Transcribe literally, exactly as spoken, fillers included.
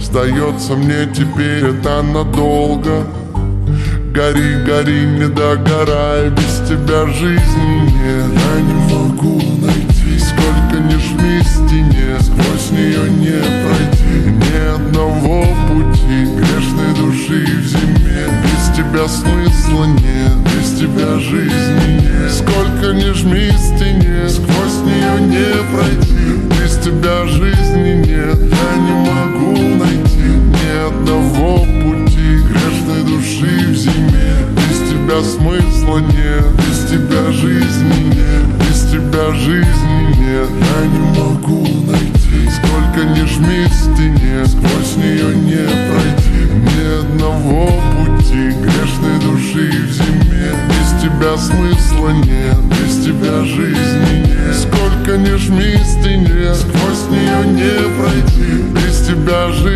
Сдается мне теперь это надолго. Гори, гори, не догорай, без тебя жизни нет. Я не могу найти, сколько ни жми стене, сквозь нее не пройти ни одного пути грешной души в зиме. Без тебя смысла нет, без тебя жизни нет. Сколько ни жми стене, сквозь нее не пройти, без тебя жизни нет. Я не могу найти ни одного пути грешной души в зиме. Без тебя смысла нет, без тебя жизни нет, без тебя жизни нет. Я не могу найти, сколько ни жми стене, сквозь нее не пройти ни одного пути грешной души в зиме. Без тебя смысла нет, без тебя жизни нет. Сколько ни жми стене, сквозь нее не пройти, без тебя жизни